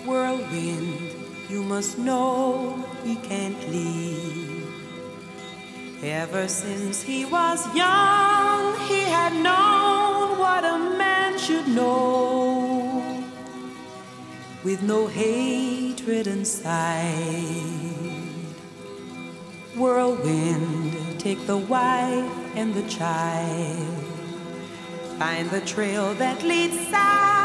Whirlwind, you must know he can't leave. Ever since he was young, he had known what a man should know, with no hatred inside. Whirlwind, take the wife and the child, find the trail that leads south.